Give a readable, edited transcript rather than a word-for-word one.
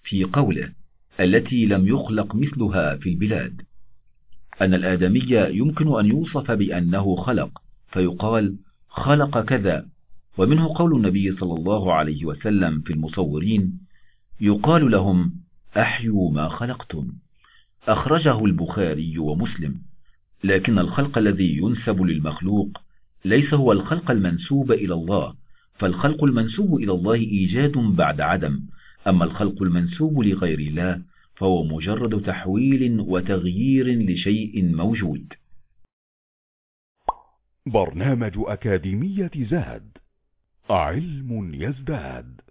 في قوله التي لم يخلق مثلها في البلاد، أن الآدمي يمكن أن يوصف بأنه خلق فيقال خلق كذا. ومنه قول النبي صلى الله عليه وسلم في المصورين يقال لهم أحيوا ما خلقتم، أخرجه البخاري ومسلم. لكن الخلق الذي ينسب للمخلوق ليس هو الخلق المنسوب إلى الله، فالخلق المنسوب إلى الله إيجاد بعد عدم، أما الخلق المنسوب لغير الله فهو مجرد تحويل وتغيير لشيء موجود. برنامج أكاديمية زاد، علم يزداد.